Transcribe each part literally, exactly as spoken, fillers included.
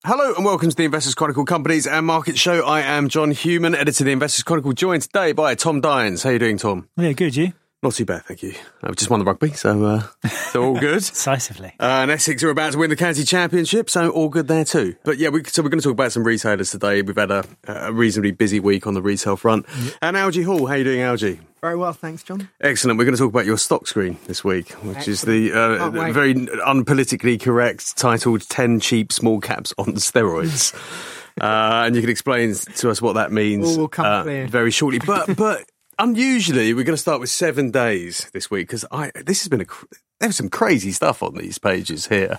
Hello and welcome to the Investors Chronicle Companies and Market Show. I am John Human, editor of the Investors Chronicle, joined today by Tom Dines. How are you doing, Tom? Yeah, good, you? Not too bad, thank you. I've just won the rugby, so, uh, so all good. Decisively. Uh, and Essex are about to win the county championship, so all good there too. But yeah, we, so we're going to talk about some retailers today. We've had a, a reasonably busy week on the retail front. Yep. And Algie Hall, how are you doing, Algie? Very well, thanks, John. Excellent. We're going to talk about your stock screen this week, which Excellent. is the uh, very unpolitically correct titled ten cheap small caps on steroids. uh, and you can explain to us what that means All will come uh, clear. very shortly. But but unusually, we're going to start with seven days this week because I this has been a... There's some crazy stuff on these pages here.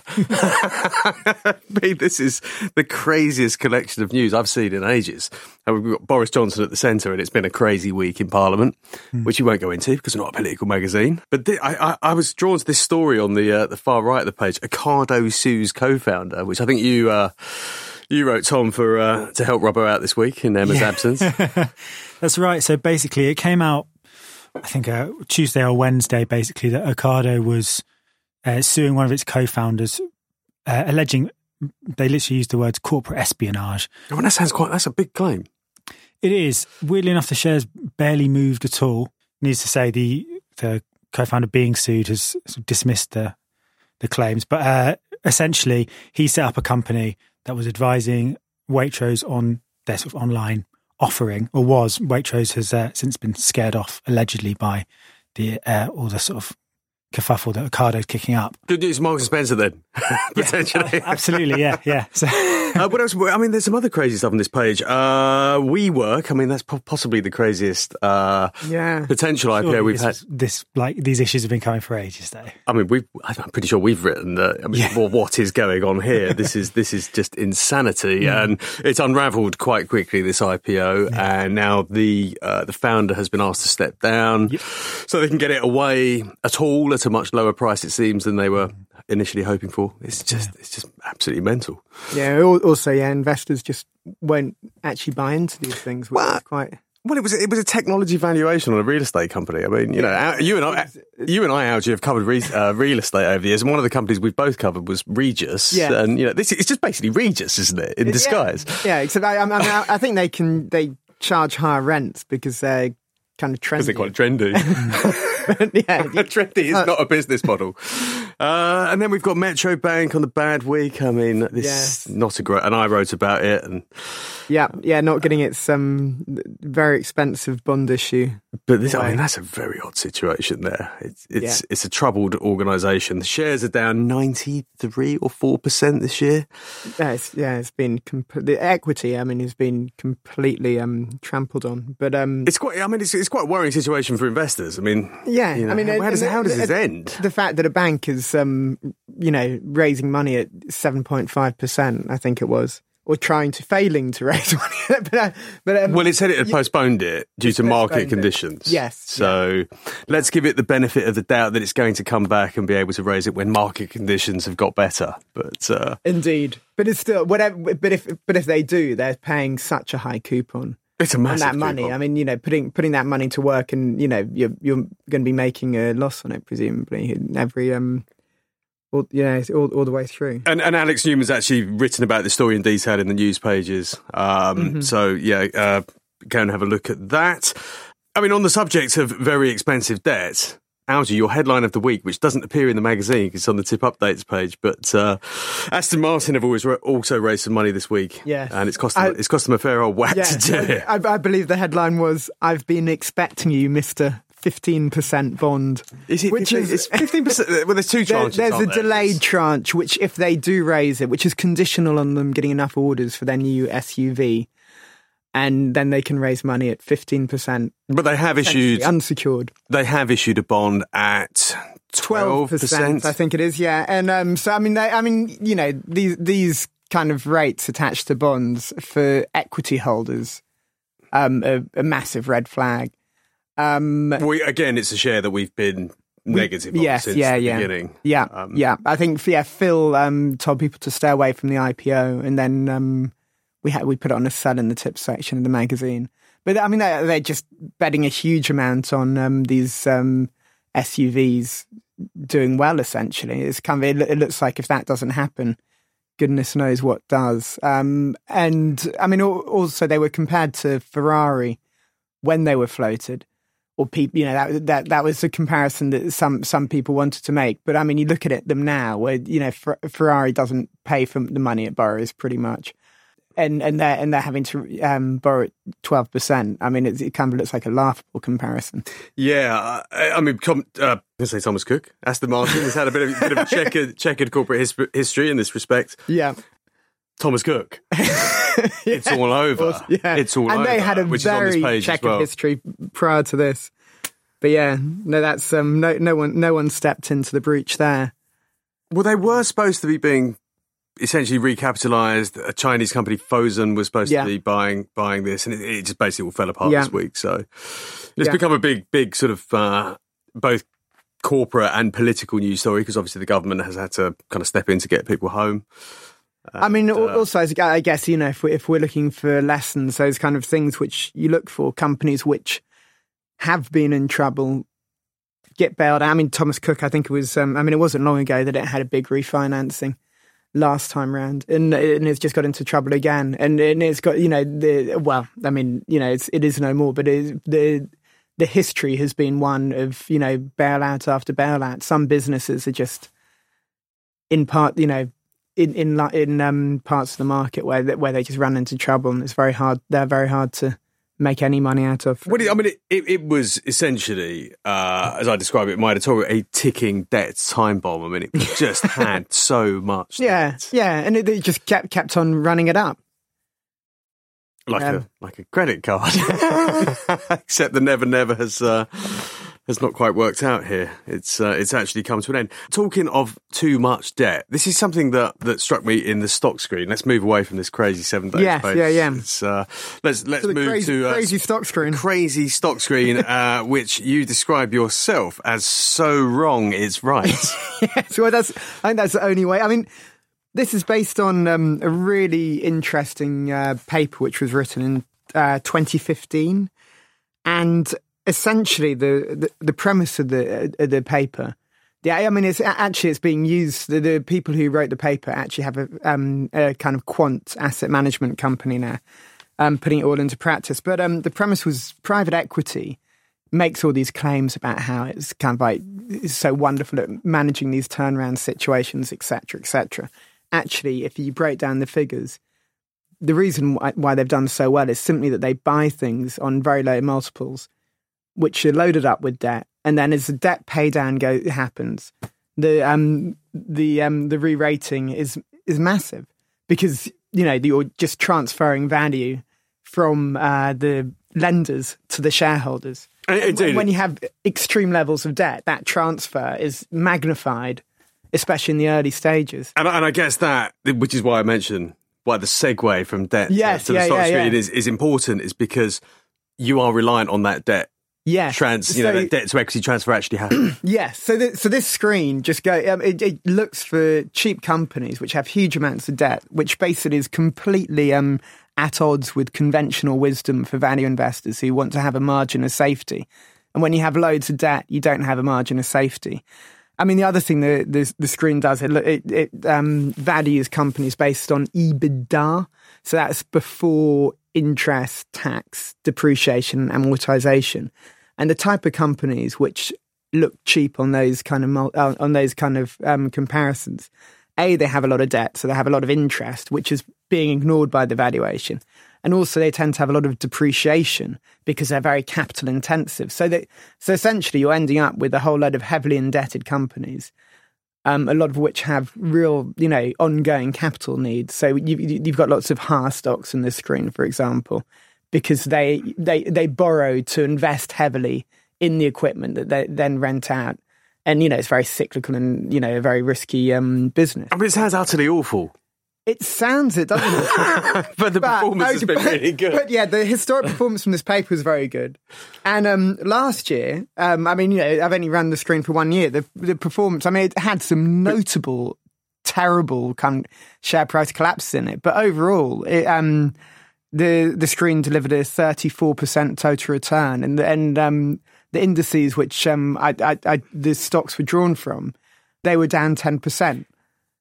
I mean, this is the craziest collection of news I've seen in ages. And we've got Boris Johnson at the centre, and it's been a crazy week in Parliament, mm. which you won't go into because we're not a political magazine. But th- I, I, I was drawn to this story on the uh, the far right of the page, Ocado sues co-founder, which I think you uh, you wrote, Tom, for uh, to help rub her out this week in Emma's yeah. absence. That's right. So basically, it came out, I think uh, Tuesday or Wednesday, basically, that Ocado was uh, suing one of its co-founders, uh, alleging they literally used the words corporate espionage. Oh, well, that sounds quite, that's a big claim. It is. Weirdly enough, the shares barely moved at all. Needs to say the the co-founder being sued has sort of dismissed the the claims. But uh, essentially, he set up a company that was advising Waitrose on their sort of online offering, or was. Waitrose has uh, since been scared off, allegedly, by the uh, all the sort of kerfuffle that Ocado's kicking up. Good news, Marks and Spencer, then, potentially. Yeah, absolutely, yeah, yeah. So, uh, what else? I mean, there's some other crazy stuff on this page. Uh, WeWork, I mean, that's po- possibly the craziest uh, yeah. potential I P O Surely we've this had. Was, this like these issues have been coming for ages, though. I mean, we I'm pretty sure we've written that. I mean, yeah. well, what is going on here? This is this is just insanity, yeah. and it's unravelled quite quickly. This I P O, yeah. and now the uh, the founder has been asked to step down, yep. so they can get it away at all at a much lower price, it seems, than they were initially hoping for. It's just yeah. it's just absolutely mental. Yeah. Also, yeah, investors just won't actually buy into these things, which well, is quite. Well, it was it was a technology valuation on a real estate company. I mean, you know, you and I, you and I, Algie, have covered re- uh, real estate over the years, and one of the companies we've both covered was Regus. Yeah. And you know, this it's just basically Regus, isn't it, in disguise? Yeah, yeah except I, I, mean, I think they can they charge higher rents because they're kind of trendy. Because they're quite trendy. yeah, trendy is not a business model. Uh, and then we've got Metro Bank on the bad week. I mean, this yes. is not a great. And I wrote about it. And yeah, yeah, not getting its um, very expensive bond issue. But this, I mean, that's a very odd situation there. It's it's yeah. it's a troubled organisation. The shares are down ninety-three or four percent this year. Yeah, it's, yeah, it's been comp- the equity. I mean, has been completely um, trampled on. But um, it's quite. I mean, it's it's quite a worrying situation for investors. I mean, yeah, you know, I mean, how, how does the, how does the, this end? The fact that a bank is, um, you know, raising money at seven point five percent, I think it was. Or trying to, failing to raise money. but, uh, but, um, well, it said it had postponed it due to market conditions. It. Yes. So yeah. let's give it the benefit of the doubt that it's going to come back and be able to raise it when market conditions have got better. But uh, indeed. But it's still, whatever. But if but if they do, they're paying such a high coupon. It's a massive on that money. coupon. I mean, you know, putting putting that money to work, and you know, you're you're going to be making a loss on it, presumably, every um. All, yeah, all, all the way through. And, and Alex Newman's actually written about the story in detail in the news pages. Um, mm-hmm. So, yeah, uh, go and have a look at that. I mean, on the subject of very expensive debt, Algie, your headline of the week, which doesn't appear in the magazine because it's on the tip updates page, but uh, Aston Martin have always ra- also raised some money this week. Yes. And it's cost them, I, it's cost them a fair old whack yeah, to do it. I, I believe the headline was, "I've been expecting you, Mister fifteen percent bond." Is it which fifteen, is fifteen percent? Well, there's two tranches. There, there's a there? delayed tranche, which if they do raise it, which is conditional on them getting enough orders for their new S U V, and then they can raise money at fifteen percent. But they have issued unsecured. They have issued a bond at twelve percent, I think it is. Yeah, and um, so I mean, they, I mean, you know, these these kind of rates attached to bonds for equity holders, um, a, a massive red flag. Um, we, again, it's a share that we've been negative we, on yes, since yeah, the yeah. beginning. Yeah, um, yeah. I think yeah, Phil um, told people to stay away from the I P O, and then um, we had we put it on a sell in the tips section of the magazine. But I mean, they're, they're just betting a huge amount on um, these um, S U Vs doing well. Essentially, it's kind of it, it looks like if that doesn't happen, goodness knows what does. Um, and I mean, also they were compared to Ferrari when they were floated, or people, you know, that that that was a comparison that some some people wanted to make. But I mean, you look at it them now, where you know Ferrari doesn't pay for the money it borrows pretty much, and and they're and they're having to um, borrow twelve percent. I mean, it, it kind of looks like a laughable comparison. Yeah, I, I mean, com, uh, I'm going to say Thomas Cook, Aston Martin has had a bit of, bit of a checkered, checkered corporate his, history in this respect. Yeah. Thomas Cook. It's all over. Yeah. It's all and over. And they had a which very is on this page checkered as well. history prior to this. But yeah, no, that's um, no, no one, no one stepped into the breach there. Well, they were supposed to be being essentially recapitalised. A Chinese company, Fosun, was supposed Yeah. to be buying buying this, and it, it just basically all fell apart Yeah. this week. So it's Yeah. become become a big, big sort of uh, both corporate and political news story, because obviously the government has had to kind of step in to get people home. I mean, And, uh, also, as- I guess, you know, if we're, if we're looking for lessons, those kind of things which you look for, companies which have been in trouble get bailed out. I mean, Thomas Cook, I think it was, um, I mean, it wasn't long ago that it had a big refinancing last time round, and, and it's just got into trouble again. And, and it's got, you know, the, well, I mean, you know, it's, it is no more, but it, the, the history has been one of, you know, bailout after bailout. Some businesses are just in part, you know, in in in um, parts of the market where where they just run into trouble, and it's very hard. They're very hard to make any money out of. What do you, I mean, it, it, it was essentially, uh, as I describe it in my editorial, a ticking debt time bomb. I mean, it just had so much. Yeah, debt. yeah, and it, it just kept kept on running it up. Like Um, a like a credit card, except the Never Never has uh, has not quite worked out here. It's uh, it's actually come to an end. Talking of too much debt, this is something that, that struck me in the stock screen. Let's move away from this crazy seven days. Yes, page. yeah, yeah. It's, uh, let's let's So the move crazy, to uh, crazy stock screen. crazy stock screen, uh, which you describe yourself as so wrong it's right. Yes, well, that's I think that's the only way. I mean, this is based on um, a really interesting uh, paper which was written in uh, twenty fifteen, and essentially the, the, the premise of the uh, the paper. Yeah, I mean, it's actually it's being used. The, the people who wrote the paper actually have a, um, a kind of quant asset management company now, um, putting it all into practice. But um, the premise was private equity makes all these claims about how it's kind of like it's so wonderful at managing these turnaround situations, et cetera, et cetera. Actually, if you break down the figures, the reason why, why they've done so well is simply that they buy things on very low multiples, which are loaded up with debt, and then as the debt pay down go happens, the um the um the re-rating is is massive, because you know you're just transferring value from uh, the lenders to the shareholders. Indeed. When you have extreme levels of debt, that transfer is magnified, especially in the early stages. And, and I guess that, which is why I mentioned why the segue from debt Yes, to the yeah, stock yeah, screen yeah. is, is important, is because you are reliant on that debt. Yeah, Trans, you know, So- that debt to equity transfer actually happens. Yes, so th- so this screen just go. Um, it, it looks for cheap companies which have huge amounts of debt, which basically is completely um, at odds with conventional wisdom for value investors who want to have a margin of safety. And when you have loads of debt, you don't have a margin of safety. I mean, the other thing the the, the screen does, it it, it um, values companies based on EBITDA, so that's before interest, tax, depreciation, and amortization. And the type of companies which look cheap on those kind of mul- uh, on those kind of um, comparisons, A, they have a lot of debt, so they have a lot of interest, which is being ignored by the valuation. And also they tend to have a lot of depreciation because they're very capital intensive. So that so essentially you're ending up with a whole load of heavily indebted companies, um, a lot of which have real, you know, ongoing capital needs. So you, you've got lots of H A R stocks in this screen, for example, because they, they, they borrow to invest heavily in the equipment that they then rent out. And, you know, it's very cyclical and, you know, a very risky um, business. I mean, it sounds utterly awful. It sounds it, doesn't it? But the But- performance has been but- really good. But yeah, the historic performance from this paper was very good. And um, last year, um, I mean, you know, I've only run the screen for one year. The, the performance, I mean, it had some notable, terrible kind of share price collapses in it. But overall, it, um, the the screen delivered a thirty-four percent total return, and the, and um, the indices which um, I, I, I, the stocks were drawn from, they were down ten percent.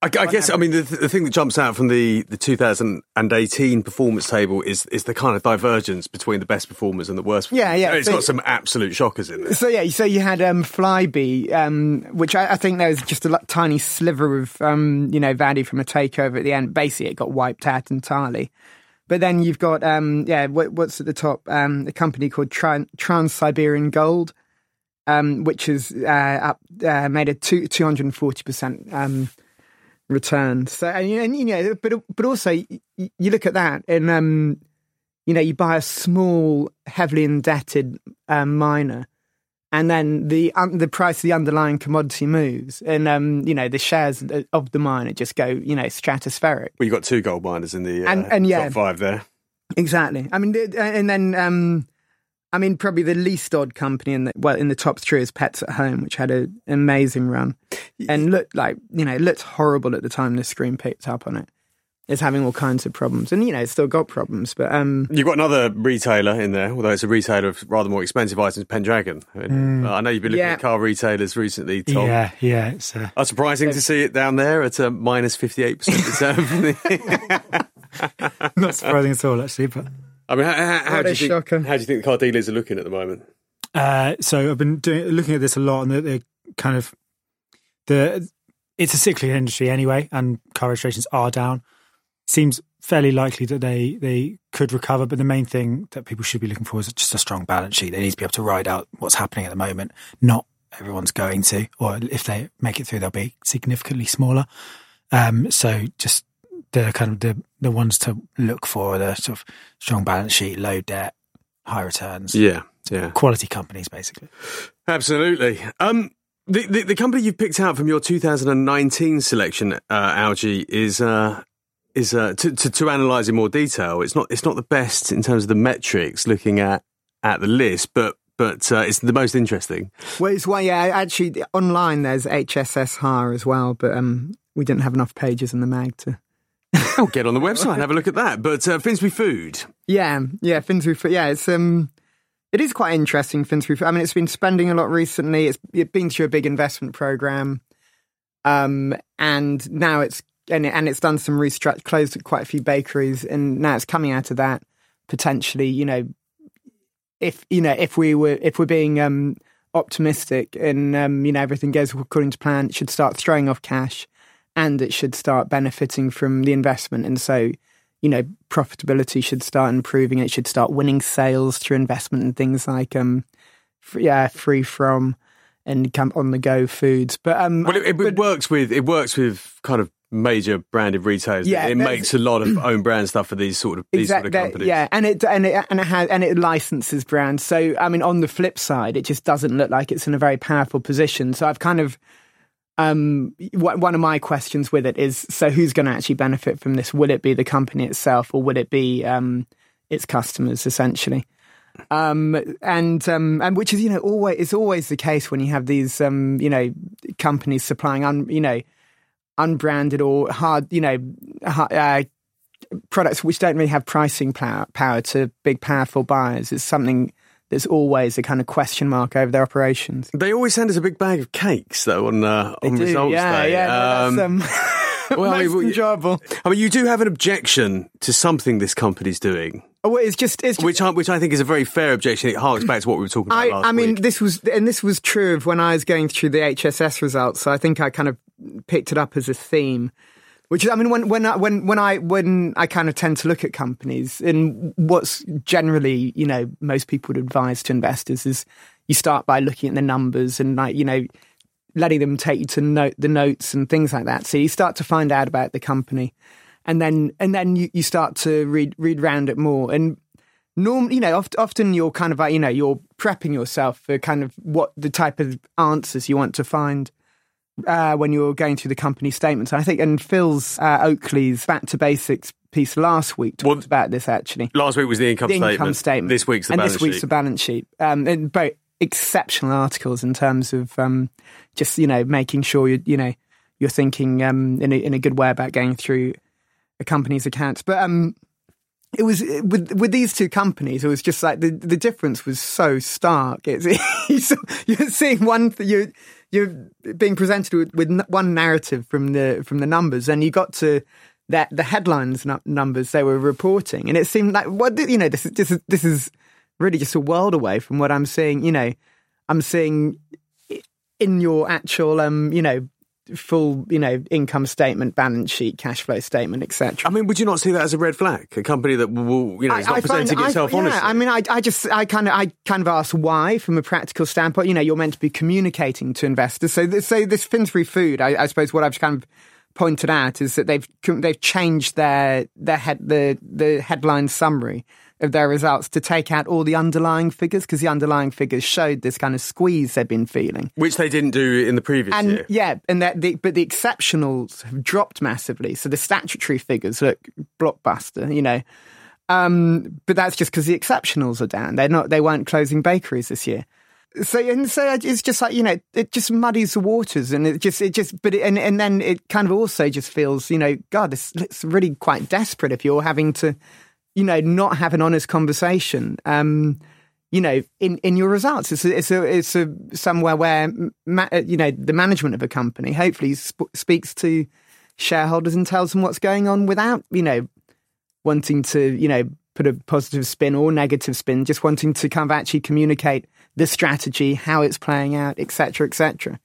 I, I guess, I mean, the, the thing that jumps out from the, the two thousand eighteen performance table is is the kind of divergence between the best performers and the worst performers. Yeah, yeah. It's so, got some absolute shockers in there. So, yeah, so you had um, Flybe, um, which I, I think there was just a l- tiny sliver of, um, you know, value from a takeover at the end. Basically, it got wiped out entirely. But then you've got, um, yeah, what, what's at the top? Um, a company called Tran- Trans-Siberian Gold, um, which has uh, up, uh, made a two, 240% um return. So, and, and you know, but but also you, you look at that, and um, you know, you buy a small, heavily indebted um, miner, and then the um, the price of the underlying commodity moves, and um, you know, the shares of the miner just go, you know, stratospheric. Well, you've got two gold miners in the uh, and, and, yeah, top five there. Exactly. I mean, and then um, I mean, probably the least odd company in the well in the top three is Pets at Home, which had an amazing run and looked like, you know, looked horrible at the time the screen picked up on it. It's having all kinds of problems, and you know, it's still got problems. But um, you've got another retailer in there, although it's a retailer of rather more expensive items, Pendragon. I, mean, mm, I know you've been looking yeah. at car retailers recently, Tom. Yeah, yeah. It's uh, uh, surprising to see it down there at a minus fifty-eight percent return. Not surprising at all, actually, but. I mean, how, how, how, do you think, how do you think the car dealers are looking at the moment? Uh, so I've been doing looking at this a lot, and they're kind of the it's a cyclical industry anyway, and car registrations are down. Seems fairly likely that they they could recover, but the main thing that people should be looking for is just a strong balance sheet. They need to be able to ride out what's happening at the moment. Not everyone's going to, or if they make it through, they'll be significantly smaller. Um, so just. The kind of the, the ones to look for are the sort of strong balance sheet, low debt, high returns. Yeah, yeah. Quality companies, basically. Absolutely. Um, the, the the company you've picked out from your two thousand nineteen selection, uh, Algie, is uh, is uh, to, to to analyse in more detail. It's not it's not the best in terms of the metrics looking at at the list, but. But uh, it's the most interesting. Well, it's why, yeah, actually, online there's H S S H A R as well, but um, we didn't have enough pages in the mag to. Oh, get on the website and have a look at that. But uh, Finsbury Food. Yeah, yeah, Finsbury Food. Yeah, it's um, it is quite interesting, Finsbury Food. I mean, it's been spending a lot recently. It's, it's been through a big investment program, um, and now it's and, it, and it's done some restructure, closed quite a few bakeries, and now it's coming out of that potentially. You know, if you know if we were if we're being um, optimistic and um, you know everything goes according to plan, it should start throwing off cash. And it should start benefiting from the investment. And so, you know, profitability should start improving. It should start winning sales through investment and things like, um, free, yeah, free from and come on the go foods. But um, well, it, it but, works with it works with kind of major branded retailers. Yeah, it makes a lot of own brand stuff for these sort of these exactly, sort of companies. Yeah, and it and it and it has and it licenses brands. So I mean, on the flip side, it just doesn't look like it's in a very powerful position. So I've kind of. Um, one of my questions with it is, so who's going to actually benefit from this? Will it be the company itself, or will it be um, its customers, essentially? Um, and um, and which is, you know, always it's always the case when you have these, um, you know, companies supplying, un, you know, unbranded or hard, you know, uh, products which don't really have pricing power, power to big, powerful buyers. It's something. There's always a kind of question mark over their operations. They always send us a big bag of cakes, though, on uh, on do. results yeah, day. Yeah, no, um, that's um, well, most I mean, enjoyable. I mean, you do have an objection to something this company's doing. Oh, it's just, it's just which I, which I think is a very fair objection. It harks back to what we were talking about I, last I mean, week. this was, and this was true of when I was going through the H S S results. So I think I kind of picked it up as a theme. Which is, I mean, when when I, when when I when I kind of tend to look at companies, and what's generally, you know, most people would advise to investors is you start by looking at the numbers and, like, you know, letting them take you to note the notes and things like that. So you start to find out about the company, and then and then you, you start to read read around it more. And normally, you know, oft, often you're kind of, you know, you're prepping yourself for kind of what the type of answers you want to find. Uh, when you're going through the company statements. I think, and Phil's uh, Oakley's Back to Basics piece last week talked well, about this, actually. Last week was the income, the statement. income statement. This week's the and balance sheet. And this week's sheet. the balance sheet. Um, and both exceptional articles in terms of um, just, you know, making sure, you you know, you're thinking um, in, a, in a good way about going through a company's accounts. But um, it was with with these two companies. It was just like the the difference was so stark. It's you're seeing one you you're being presented with, with one narrative from the from the numbers, and you got to that the headlines numbers they were reporting, and it seemed like what you know this is this is this is really just a world away from what I'm seeing. You know, I'm seeing in your actual um you know. full, you know, income statement, balance sheet, cash flow statement, et cetera. I mean, would you not see that as a red flag? A company that will, you know, is not I presenting find, itself I, honestly. Yeah, I mean, I, I just, I kind of, I kind of ask why, from a practical standpoint. You know, you're meant to be communicating to investors. So, this, so this Finsbury Food, I, I suppose, what I've kind of pointed out is that they've they've changed their their head the the headline summary of their results to take out all the underlying figures, because the underlying figures showed this kind of squeeze they've been feeling, which they didn't do in the previous and, year. Yeah, and that the, but the exceptionals have dropped massively. So the statutory figures look blockbuster, you know, um, but that's just because the exceptionals are down. They're not. They weren't closing bakeries this year. So and so it's just like, you know, it just muddies the waters, and it just it just but it, and and then it kind of also just feels, you know, God, this it's really quite desperate if you're having to, you know, not have an honest conversation, um, you know, in, in your results. It's a, it's a, it's a somewhere where, ma- you know, the management of a company hopefully sp- speaks to shareholders and tells them what's going on without, you know, wanting to, you know, put a positive spin or negative spin, just wanting to kind of actually communicate the strategy, how it's playing out, et cetera, et cetera.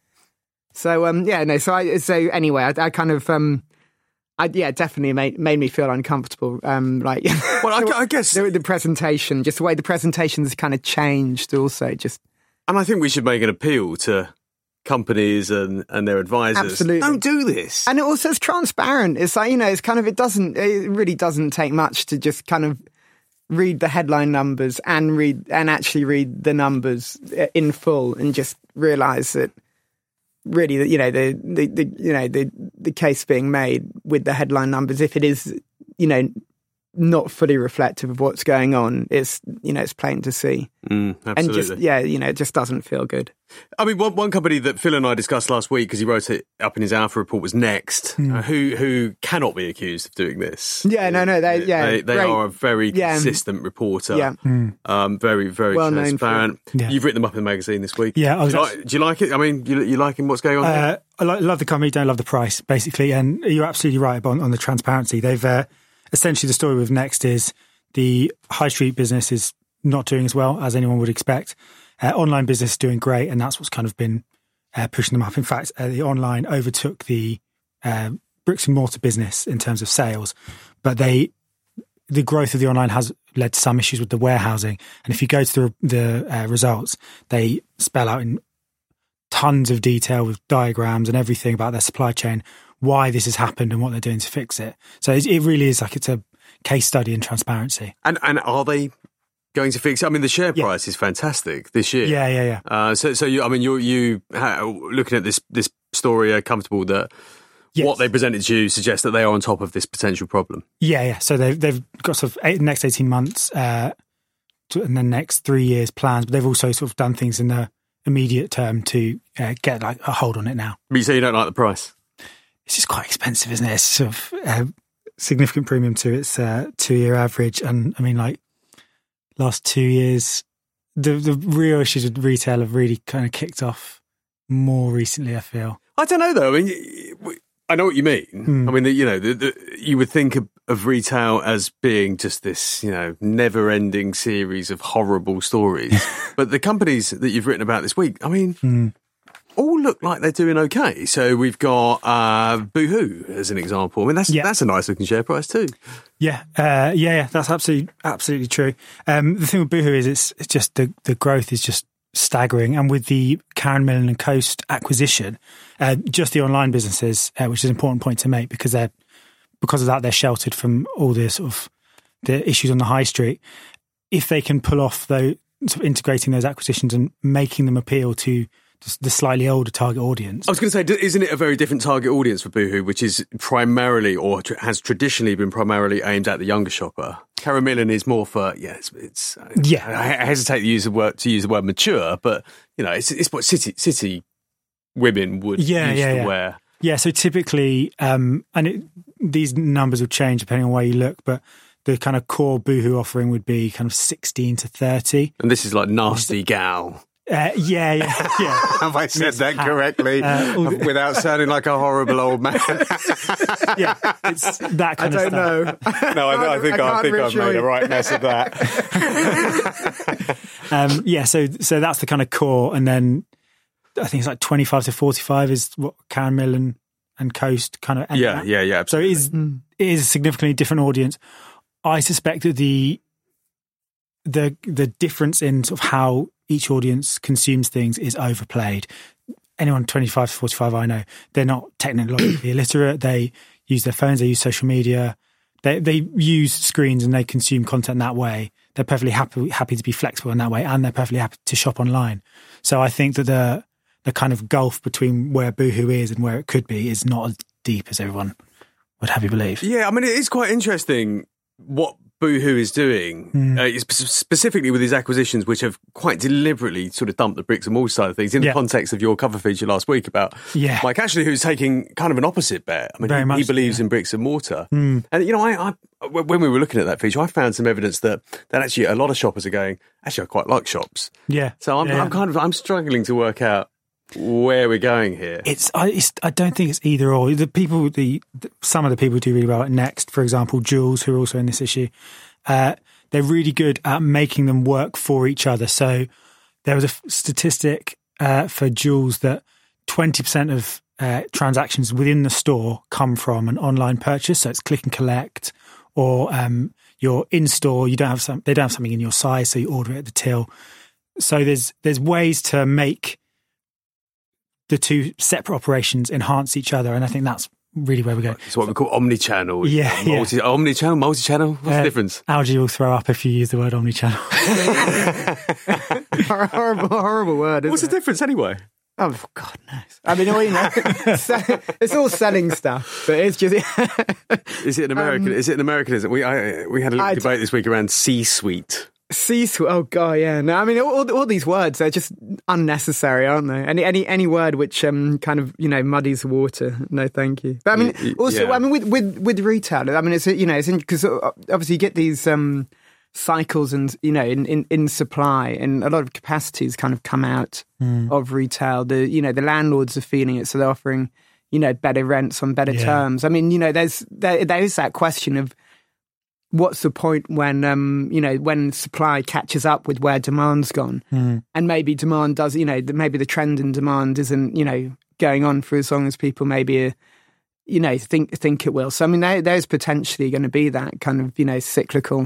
So, um, yeah, no, so I, so anyway, I, I kind of, um, I, yeah, definitely made made me feel uncomfortable. Um, like, well, I, I guess the, the presentation, just the way the presentation's kind of changed, also just. And I think we should make an appeal to companies and, and their advisors. Absolutely, don't do this. And it also is transparent. It's like, you know, it's kind of it doesn't it really doesn't take much to just kind of read the headline numbers and read and actually read the numbers in full and just realise that. Really, you know, the, the, the you know the the case being made with the headline numbers, if it is, you know, not fully reflective of what's going on, it's, you know, it's plain to see. Mm, absolutely. And just, yeah, you know, it just doesn't feel good. I mean, one, one company that Phil and I discussed last week, because he wrote it up in his Alpha report, was Next, mm. uh, who who cannot be accused of doing this. Yeah, no, no, they, yeah, they, they are a very yeah. consistent reporter. Yeah, mm. um, very, very well transparent. Known for, yeah. You've written them up in the magazine this week. Yeah, I was do, you like, do you like it? I mean, you, you liking what's going on? Uh, there? I like, love the company, don't love the price, basically. And you're absolutely right on, on the transparency. They've uh, essentially the story with Next is the high street business is not doing as well as anyone would expect. Uh, online business is doing great, and that's what's kind of been uh, pushing them up. In fact, uh, the online overtook the uh, bricks and mortar business in terms of sales, but they the growth of the online has led to some issues with the warehousing. And if you go to the, the uh, results, they spell out in tons of detail with diagrams and everything about their supply chain, why this has happened and what they're doing to fix it. So it, it really is like it's a case study in transparency. And and are they going to fix it? I mean, the share yeah. price is fantastic this year. Yeah, yeah, yeah. Uh, so, so you, I mean, you you looking at this this story, are comfortable that yes. what they presented to you suggests that they are on top of this potential problem. Yeah, yeah. So they've they've got sort of eight, next eighteen months uh, to, and the next three years plans, but they've also sort of done things in the immediate term to uh, get like a hold on it now. But you say you don't like the price? It's just quite expensive, isn't it? It's sort of uh, significant premium to its uh, two-year average. And I mean, like, last two years, the the real issues with retail have really kind of kicked off more recently, I feel. I don't know, though. I mean, I know what you mean. Mm. I mean, the, you know, the, the, you would think of, of retail as being just this, you know, never-ending series of horrible stories. But the companies that you've written about this week, I mean... Mm. all look like they're doing okay. So we've got uh, Boohoo as an example. I mean, that's yeah. that's a nice looking share price too. Yeah, uh, yeah, yeah. That's absolutely absolutely true. Um, the thing with Boohoo is it's it's just the the growth is just staggering, and with the Karen Millen and Coast acquisition, uh, just the online businesses, uh, which is an important point to make because they're because of that they're sheltered from all the sort of the issues on the high street. If they can pull off though, sort of integrating those acquisitions and making them appeal to the slightly older target audience. I was going to say, isn't it a very different target audience for Boohoo, which is primarily, or has traditionally been primarily aimed at the younger shopper? Karen Millen is more for, yeah, it's, it's yeah. I hesitate to use the word to use the word mature, but you know, it's it's what city city women would yeah, used yeah, to yeah. wear. Yeah, so typically, um, and it, these numbers will change depending on where you look, but the kind of core Boohoo offering would be kind of sixteen to thirty. And this is like Nasty Gal. Uh, yeah, yeah, yeah. Have I said that correctly Uh, all the- without sounding like a horrible old man? Yeah, it's that I kind don't of stuff. know. No, I, I think I, can't think I've reassure made you. a right mess of that. Um, yeah, so so that's the kind of core, and then I think it's like twenty-five to forty-five is what Karen Mill and, and Coast kind of. end Yeah, at. yeah, yeah. So Absolutely. it is it is a significantly different audience. I suspect that the the the difference in sort of how each audience consumes things is overplayed. Anyone twenty-five to forty-five, I know, they're not technologically illiterate. They use their phones, they use social media, they they use screens and they consume content that way. They're perfectly happy happy to be flexible in that way, and they're perfectly happy to shop online. So I think that the the kind of gulf between where Boohoo is and where it could be is not as deep as everyone would have you believe. Yeah, I mean, it is quite interesting what Boohoo is doing, Mm. uh, sp- specifically with his acquisitions, which have quite deliberately sort of dumped the bricks and mortar side of things in Yeah. the context of your cover feature last week about Yeah. Mike Ashley, who's taking kind of an opposite bet. I mean, Very he, much he so, believes yeah. in bricks and mortar. Mm. And, you know, I, I, when we were looking at that feature, I found some evidence that, that actually a lot of shoppers are going, actually, I quite like shops. Yeah. So I'm, Yeah. I'm kind of, I'm struggling to work out where we're going here. It's I, it's I don't think it's either or. The people, the, the some of the people who do really well at Next, for example, Jules, who are also in this issue, uh, they're really good at making them work for each other. So there was a f- statistic uh, for Jules that twenty percent of uh, transactions within the store come from an online purchase. So it's click and collect, or um, you're in store. You don't have some. They don't have something in your size, so you order it at the till. So there's there's ways to make the two separate operations enhance each other, and I think that's really where we go. It's what we call omni-channel. Yeah, yeah. Multi, Omni-channel, multi-channel? What's Uh, the difference? Algie will throw up if you use the word omnichannel. horrible, horrible word. Isn't What's the it? difference anyway? Oh, God knows. I mean, all you know, it's all selling stuff, but it's just. Is it an American? is it an Americanism? We I, we had a little I- debate this week around C-suite. C-suite. Oh God, yeah. No, I mean, all, all these words, they're just unnecessary, aren't they? Any any any word which um kind of, you know, muddies the water. No, thank you. But I mean, Y- y- also, yeah. I mean, with with with retail, I mean, it's you know, it's because obviously you get these um cycles and you know in, in in supply, and a lot of capacities kind of come out of retail. The you know the landlords are feeling it, so they're offering you know better rents on better Yeah. terms. I mean, you know, there's there there is that question of. What's the point when um you know when supply catches up with where demand's gone, Mm. and maybe demand does you know maybe the trend in demand isn't you know going on for as long as people maybe uh, you know think think it will. So I mean there, there's potentially going to be that kind of you know cyclical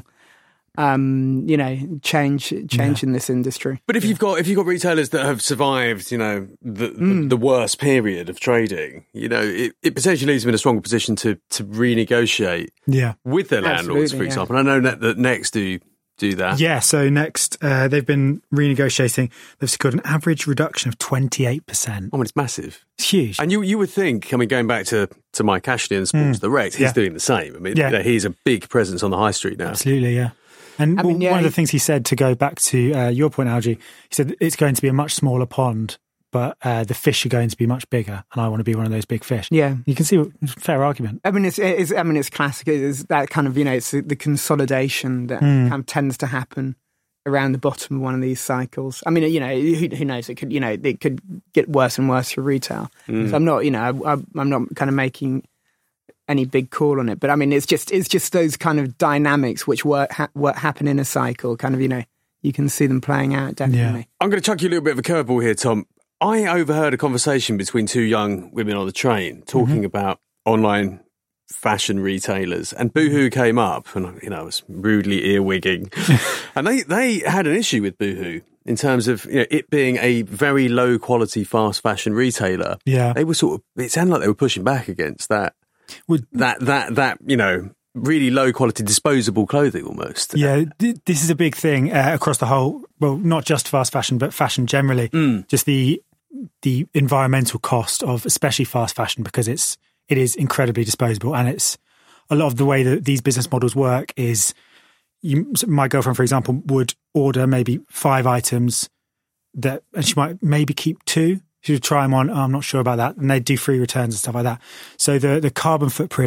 um you know change change in this industry. But if you've got if you've got retailers that have survived, you know, the Mm. the, the worst period of trading, you know, it, it potentially leaves them in a stronger position to to renegotiate Yeah. with their landlords, Absolutely, for yeah. example. And I know that, that Next do do that. Yeah, so next, uh, they've been renegotiating. They've secured an average reduction of twenty-eight percent. I mean, it's massive. It's huge. And you you would think, I mean, going back to, to Mike Ashley and Sports Direct, he's Yeah. doing the same. I mean, Yeah. you know, he's a big presence on the high street now. Absolutely, yeah. And I mean, well, yeah, one of the he- things he said, to go back to uh, your point, Algie, he said it's going to be a much smaller pond, but uh, the fish are going to be much bigger, and I want to be one of those big fish. Yeah. You can see, what, fair argument. I mean, it's, it's I mean, it's classic. It's that kind of, you know, it's the, the consolidation that Hmm. kind of tends to happen around the bottom of one of these cycles. I mean, you know, who, who knows? It could, you know, it could get worse and worse for retail. Mm. So I'm not, you know, I, I'm not kind of making any big call on it. But I mean, it's just, it's just those kind of dynamics which work, ha- work happen in a cycle. Kind of, you know, you can see them playing out definitely. I'm going to chuck you a little bit of a curveball here, Tom. I overheard a conversation between two young women on the train talking Mm-hmm. about online fashion retailers, and Boohoo came up, and you know, I was rudely earwigging, and they they had an issue with Boohoo in terms of you know, it being a very low quality fast fashion retailer. Yeah. They were sort of, it sounded like they were pushing back against that Would, that that that you know really low quality disposable clothing almost. yeah, th- this is a big thing uh, across the whole, well, not just fast fashion, but fashion generally. Mm. Just the the environmental cost of especially fast fashion, because it's it is incredibly disposable, and it's a lot of the way that these business models work is you, my girlfriend, for example, would order maybe five items that, and she might maybe keep two. She would try them on. Oh, I'm not sure about that, and they'd do free returns and stuff like that. So the the carbon footprint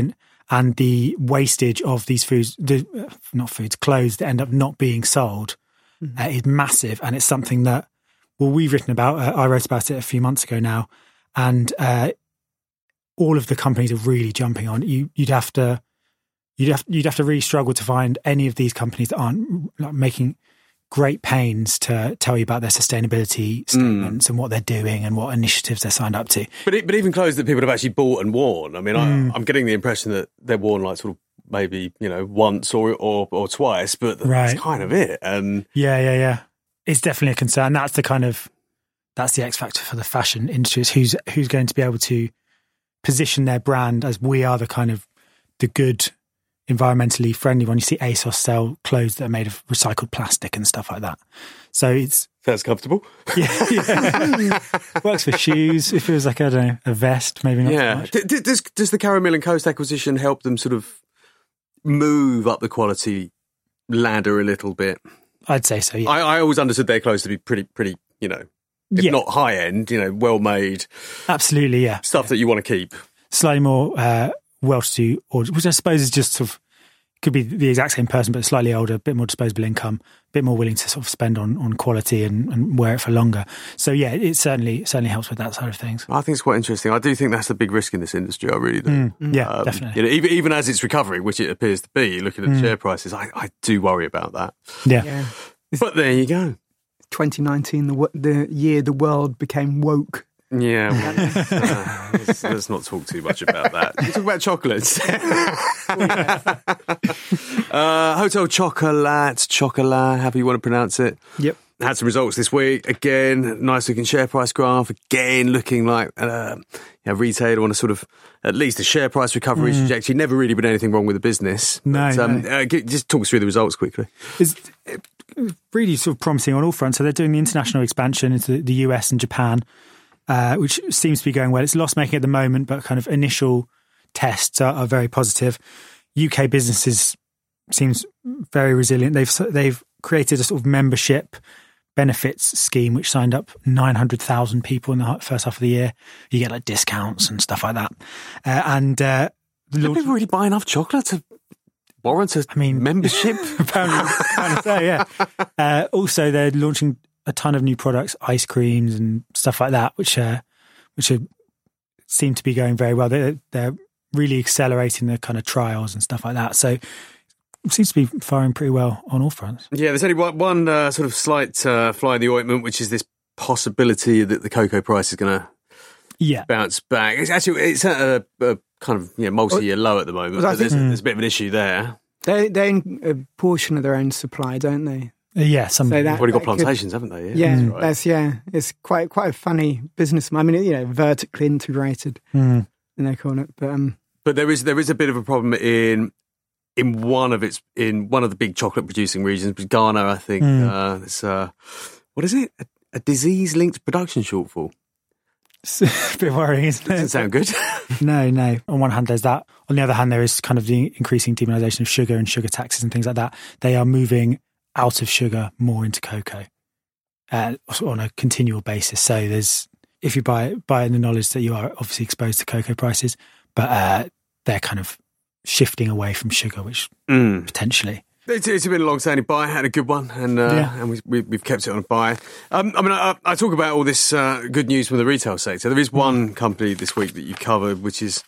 and the wastage of these foods, the, not foods, clothes that end up not being sold mm-hmm. uh, is massive. And it's something that, well, we've written about. Uh, I wrote about it a few months ago now, and uh, all of the companies are really jumping on. You, you'd have to, you'd have, you'd have to really struggle to find any of these companies that aren't like, making great pains to tell you about their sustainability statements mm. and what they're doing and what initiatives they're signed up to. But it, but even clothes that people have actually bought and worn. I mean, mm. I, I'm getting the impression that they're worn like sort of maybe, you know, once or or, or twice, but that's right. kind of it. And yeah, yeah, yeah. It's definitely a concern. That's the kind of that's the X factor for the fashion industry. Is who's who's going to be able to position their brand as we are the kind of the good, environmentally friendly one. You see ASOS sell clothes that are made of recycled plastic and stuff like that. So it's that's comfortable. Yeah, yeah. Works for shoes. It feels like I don't know a vest, maybe not. Yeah. So much. D- does does the Karen Millen Coast acquisition help them sort of move up the quality ladder a little bit? I'd say so. Yeah. I, I always understood their clothes to be pretty, pretty, you know, if yeah. not high end, you know, well made. Absolutely, yeah. Stuff yeah. that you want to keep. Slightly more uh, well-to-do, or which I suppose is just sort of could be the exact same person, but slightly older, a bit more disposable income, a bit more willing to sort of spend on, on quality and, and wear it for longer. So yeah, it certainly certainly helps with that side of things. I think it's quite interesting. I do think that's the big risk in this industry. I really do. Mm, yeah, um, definitely. You know, even even as it's recovering, which it appears to be, looking at mm. the share prices, I, I do worry about that. Yeah. yeah. But there you go. twenty nineteen, the the year the world became woke. Yeah, well, uh, let's, let's not talk too much about that. We talk about chocolates. uh, Hotel Chocolat, Chocolat, however you want to pronounce it. Yep. Had some results this week. Again, nice looking share price graph. Again, looking like uh, yeah, retailer on a sort of at least a share price recovery mm. trajectory. Never really been anything wrong with the business. No, but, um, no. Uh, just talk us through the results quickly. It's really sort of promising on all fronts. So they're doing the international expansion into the U S and Japan. Uh, which seems to be going well. It's loss-making at the moment, but kind of initial tests are, are very positive. U K businesses seems very resilient. They've they've created a sort of membership benefits scheme which signed up nine hundred thousand people in the first half of the year. You get like discounts and stuff like that. Uh, and uh, do launch- people really buy enough chocolate to warrant a I mean, membership? Apparently, apparently so, yeah. Uh, also, they're launching a ton of new products, ice creams and stuff like that, which uh, which are, seem to be going very well. They're, they're really accelerating the kind of trials and stuff like that. So it seems to be firing pretty well on all fronts. Yeah, there's only one, one uh, sort of slight uh, fly in the ointment, which is this possibility that the cocoa price is going to yeah. bounce back. It's actually it's at a, a kind of you know, multi-year low at the moment. But there's, mm. there's a bit of an issue there. They they own a portion of their own supply, don't they? Yeah, some so they've already got plantations, could, haven't they? Yeah, yeah that's, right. that's yeah. It's quite quite a funny business. I mean, you know, vertically integrated, mm. and they call it. But um, but there is there is a bit of a problem in in one of its in one of the big chocolate producing regions, Ghana, I think. Mm. Uh, it's uh, what is it? A, a disease linked production shortfall. It's a bit worrying, isn't it? Doesn't sound good. No, no. On one hand, there's that. On the other hand, there is kind of the increasing demonization of sugar and sugar taxes and things like that. They are moving out of sugar more into cocoa uh, on a continual basis. So there's, if you buy buy in the knowledge that you are obviously exposed to cocoa prices, but uh, they're kind of shifting away from sugar, which mm. potentially. It's, it's been a long-standing buy. I had a good one, and uh, yeah. and we, we, we've kept it on a buy. Um, I mean, I, I talk about all this uh, good news from the retail sector. There is one company this week that you covered, which is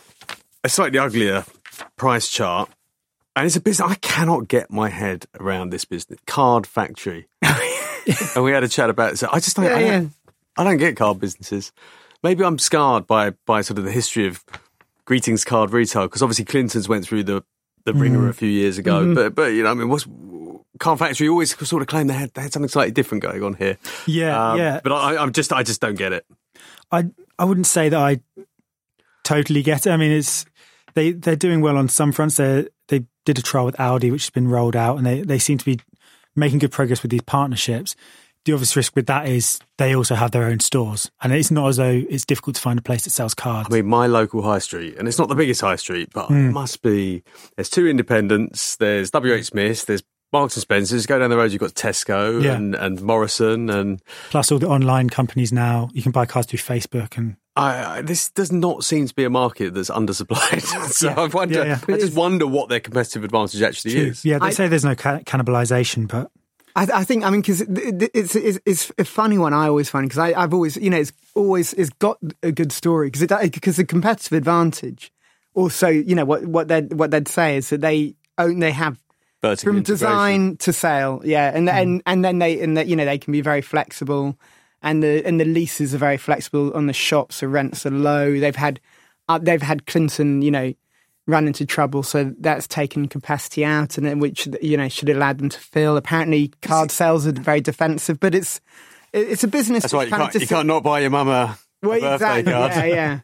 a slightly uglier price chart. And it's a business, I cannot get my head around this business. Card Factory. And we had a chat about it. So I just don't, yeah, I, don't yeah. I don't get card businesses. Maybe I'm scarred by by sort of the history of greetings card retail, because obviously Clinton's went through the, the mm. ringer a few years ago. Mm-hmm. But, but you know, I mean, what's Card Factory always sort of claimed they had, they had something slightly different going on here. Yeah, um, yeah. But I, I'm just, I just don't get it. I I wouldn't say that I totally get it. I mean, it's they, they're doing well on some fronts. They're They did a trial with Aldi, which has been rolled out, and they, they seem to be making good progress with these partnerships. The obvious risk with that is they also have their own stores, and it's not as though it's difficult to find a place that sells cards. I mean, my local high street, and it's not the biggest high street, but mm. it must be, there's two independents, there's W H Smith's, there's Marks and Spencer's. Go down the road, you've got Tesco yeah. and, and Morrison. and Plus all the online companies now, you can buy cards through Facebook and I, I, this does not seem to be a market that's undersupplied. so Yeah. I wonder. Yeah, yeah. I just wonder what their competitive advantage actually is. Yeah, they I- say there's no ca- cannibalization, but I, I think, I mean, because it's, it's it's a funny one. I always find because I've always, you know, it's always it's got a good story because it because the competitive advantage. Also, you know what what they what they'd say is that they own they have Vertical from integration. design to sale, yeah, and Mm. and and then they and that you know they can be very flexible, and the and the leases are very flexible on the shops. The rents are low. They've had uh, they've had Clinton, you know, run into trouble, so that's taken capacity out, and then which you know should allow them to fill. Apparently, card sales are very defensive, but it's it's a business. That's which right. You kind of can't, you just- can't not buy your mum a, a well, birthday exactly, card. yeah, yeah.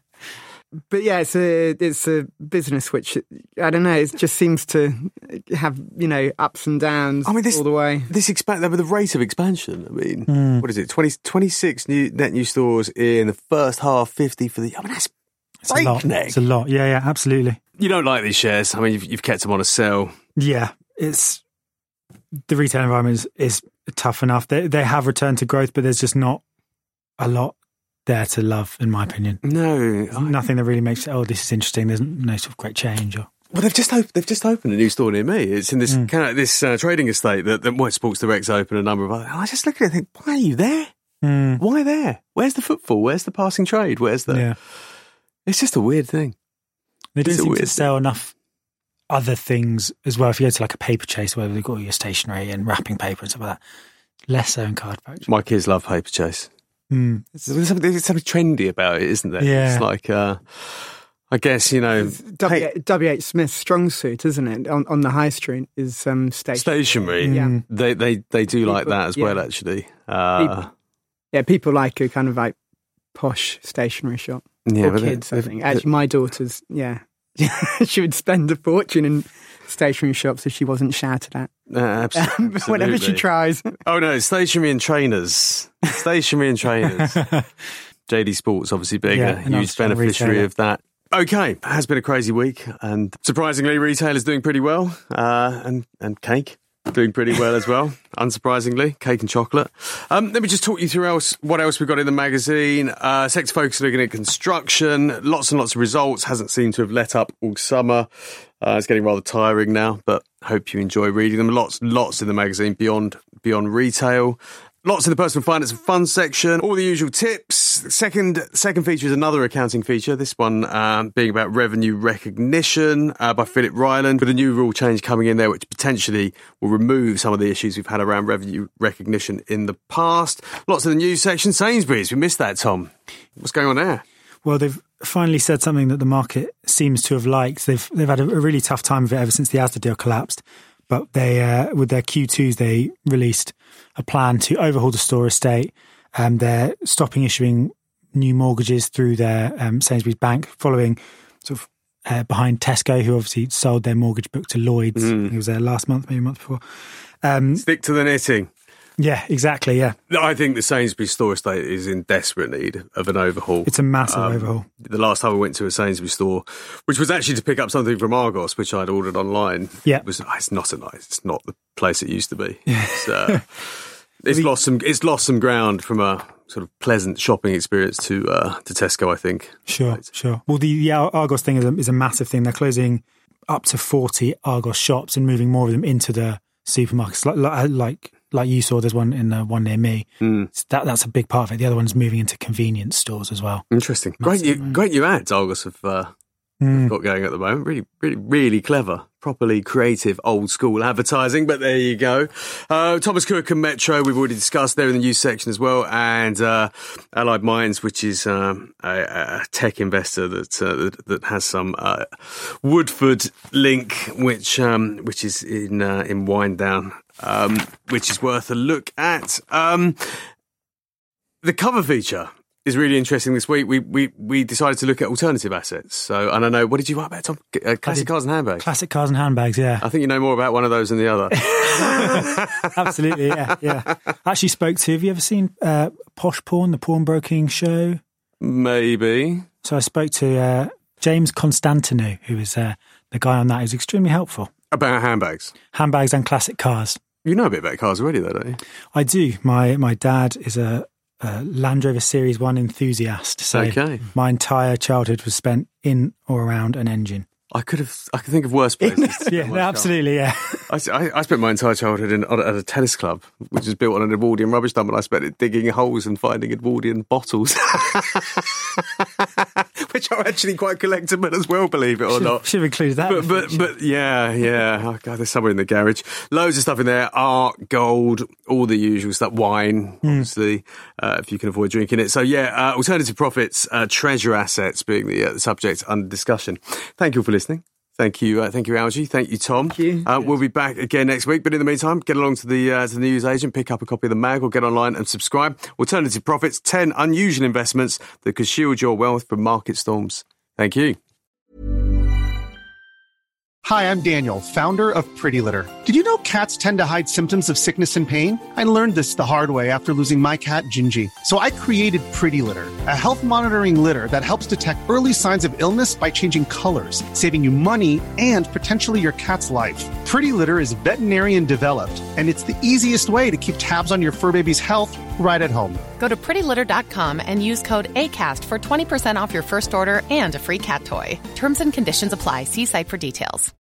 But yeah, it's a it's a business which I don't know. It just seems to have you know ups and downs. I mean, this all the way. This expand with the rate of expansion. I mean, Hmm. what is it? twenty, twenty-six new net new stores in the first half. Fifty for the. I mean, that's it's a lot. breakneck. It's a lot. Yeah, yeah, absolutely. You don't like these shares. I mean, you've, you've kept them on a sell. Yeah, it's the retail environment is, is tough enough. They they have returned to growth, but there's just not a lot there to love, in my opinion. No, I- Nothing that really makes it, oh, this is interesting. There's no sort of great change. Or Well, they've just op- they've just opened a new store near me. It's in this Mm. kind of this uh, trading estate that, that White Sports Direct's opened a number of other. And I just look at it and think, why are you there? Mm, Why there? Where's the footfall? Where's the passing trade? Where's the? yeah, It's just a weird thing. they don't It's a seem weird to sell enough other things as well. If you go to like a paper chase where they've got all your stationery and wrapping paper and stuff like that, less so in Card Factory. My kids love Paper Chase. Mm. There's something, there's something trendy about it, isn't there? Yeah. It's like, uh, I guess, you know, W. hey, W. H. Smith's strong suit, isn't it? On on the high street is um station. stationery. Yeah. They they they do like People- that as yeah. well, actually. Uh, Yeah, people like a kind of like posh stationery shop. yeah, or but they- kids, I they- think. Actually, my daughter's, yeah. She would spend a fortune in stationery shops if she wasn't shouted at. uh, absolutely. Whenever she tries. Oh no, stationery and trainers. Stationery and trainers. J D Sports, obviously being Yeah, a another huge strong beneficiary retailer. of that. Okay, it has been a crazy week, and surprisingly, retail is doing pretty well, uh, and and cake doing pretty well as well. Unsurprisingly, cake and chocolate. Um, let me just talk you through else what else we've got in the magazine. Uh, sector focus looking at construction. Lots and lots of results. Hasn't seemed to have let up all summer. Uh, it's getting rather tiring now, but hope you enjoy reading them. Lots, lots in the magazine beyond beyond retail. Lots in the personal finance and funds section. All the usual tips. Second, second feature is another accounting feature. This one um, being about revenue recognition uh, by Philip Ryland, with a new rule change coming in there, which potentially will remove some of the issues we've had around revenue recognition in the past. Lots in the news section. Sainsbury's, we missed that, Tom. What's going on there? Well, they've finally said something that the market seems to have liked. They've they've had a, a really tough time of it ever since the Asda deal collapsed. But they, uh, with their Q twos, they released a plan to overhaul the store estate. Um, they're stopping issuing new mortgages through their um, Sainsbury's Bank, following sort of uh, behind Tesco, who obviously sold their mortgage book to Lloyds. Mm. It was there last month, maybe a month before. Um, Stick to the knitting. yeah, exactly. Yeah, I think the Sainsbury's store estate is in desperate need of an overhaul. it's a massive Um, overhaul. The last time I went to a Sainsbury's store, which was actually to pick up something from Argos, which I'd ordered online, Yeah. it was it's not a nice, it's not the place it used to be. It's, uh, it's lost some, it's lost some ground from a sort of pleasant shopping experience to uh, to Tesco, I think. Sure, sure. Well, the, the Argos thing is a, is a massive thing. They're closing up to forty Argos shops and moving more of them into the supermarkets. Like like like, like you saw, there's one in the one near me. Mm. That that's a big part of it. The other one's moving into convenience stores as well. Interesting. Great, new, great new ads Argos have uh, Mm. got going at the moment. Really, really, really clever. Properly creative, old school advertising, but there you go. Uh, Thomas Cook and Metro, we've already discussed there in the news section as well, and uh, Allied Minds, which is um, a, a tech investor that, uh, that that has some uh, Woodford link, which um, which is in uh, in wind down, um, which is worth a look at. Um, the cover feature is really interesting this week. We we we decided to look at alternative assets. So, and I know, what did you write about, Tom? Uh, classic cars and handbags. Classic cars and handbags, yeah. I think you know more about one of those than the other. Absolutely, yeah, yeah. I actually spoke to, have you ever seen uh, Posh Porn, the pawnbroking show? Maybe. So I spoke to uh, James Constantinou, who was uh, the guy on that. He was extremely helpful. About handbags. Handbags and classic cars. You know a bit about cars already, though, don't you? I do. My my dad is a, a Land Rover Series one enthusiast. So Okay. my entire childhood was spent in or around an engine. I could have. I could think of worse places. Yeah, no, absolutely, yeah. I, I, I spent my entire childhood in, at a tennis club, which was built on an Edwardian rubbish dump, and I spent it digging holes and finding Edwardian bottles, which are actually quite collectible as well, believe it or Should, not. should have included that. But, but, but yeah, yeah. Oh, God, there's somewhere in the garage. Loads of stuff in there. Art, gold, all the usual stuff. Wine, obviously, uh, if you can avoid drinking it. So yeah, uh, alternative profits, uh, treasure assets being the, uh, the subject under discussion. Thank you for listening. Thank you, uh, thank you, Algie. Thank you, Tom. Thank you. Uh, we'll be back again next week. But in the meantime, get along to the uh, to the news agent, pick up a copy of the mag, or get online and subscribe. Alternative Profits: ten unusual investments that could shield your wealth from market storms. Thank you. Hi, I'm Daniel, founder of Pretty Litter. Did you know cats tend to hide symptoms of sickness and pain? I learned this the hard way after losing my cat, Gingy. So I created Pretty Litter, a health monitoring litter that helps detect early signs of illness by changing colors, saving you money and potentially your cat's life. Pretty Litter is veterinarian developed, and it's the easiest way to keep tabs on your fur baby's health right at home. Go to pretty litter dot com and use code ACAST for twenty percent off your first order and a free cat toy. Terms and conditions apply. See site for details.